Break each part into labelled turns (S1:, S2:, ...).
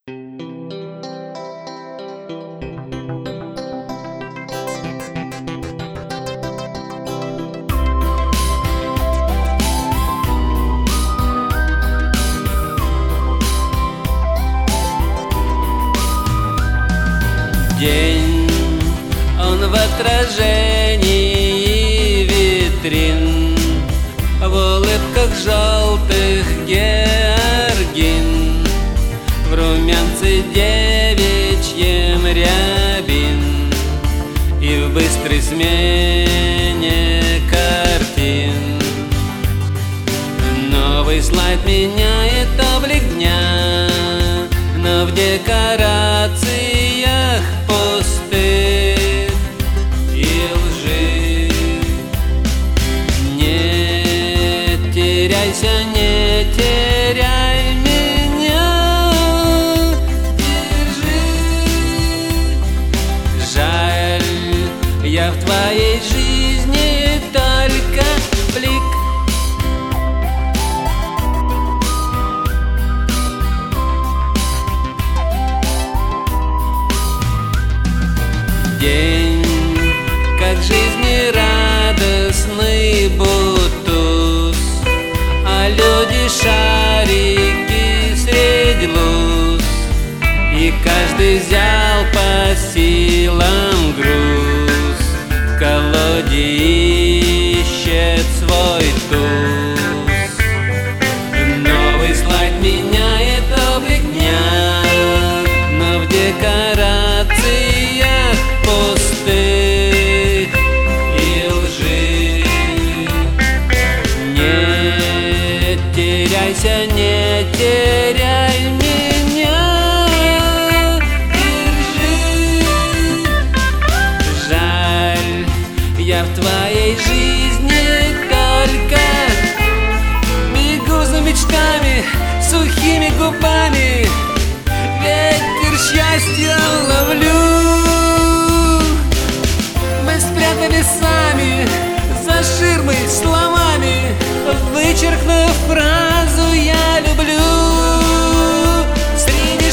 S1: День, он в отражении витрин, в улыбках желтых георгин, в румянце девичьем рябин и в быстрой смене картин. Новый слайд меняет облик дня, но в декорациях пустых и лжи. Не теряйся, не теряй меня, держи. Жаль, я в твоей жизни только блик. День, как жизнерадостный бутуз, а люди шарики средь луз, и каждый взял по силам груз, в колоде ищет свой туз. Новый слайд меняет облик дня, но в декорациях пустых и лжи. Не теряйся, не теряй меня, держи. Жаль, я в твоей жизни только бегу за мечтами, сухими губами, ветер счастья ловлю. Спрятали сами за ширмой словами, вычеркнув фразу «я люблю». Среди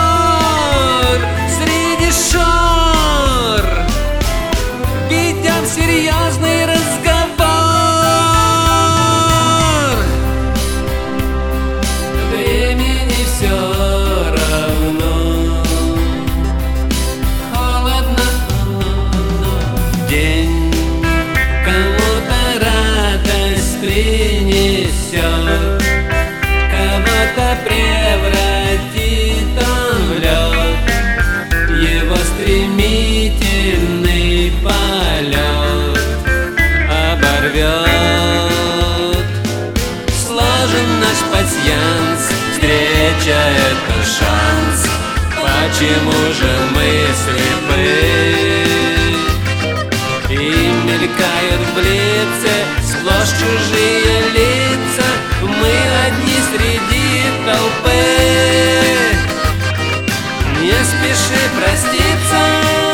S1: шор ведем серьезный разговор. Времени все равно, холодно. День кому-то радость принесет, кого-то превратит он в лед. Его стремительный полет оборвет. Сложен наш пасьянс, встреча — это шанс. Почему же мы слепы? И мелькают в блице сплошь чужие лица, мы одни среди толпы. Не спеши проститься,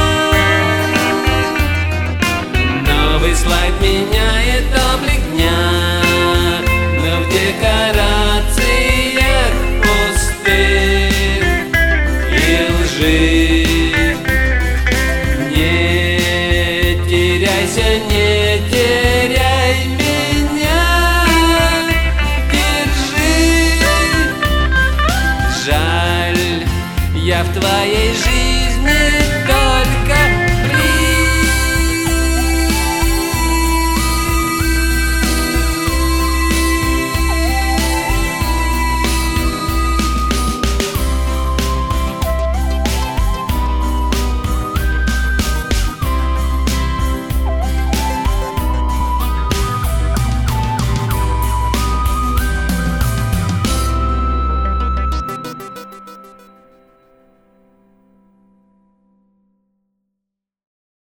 S1: новый слайд меняет облик дня, но в декорациях пустых и лжи. Не теряй меня, держи. Жаль, я в твоей жизни только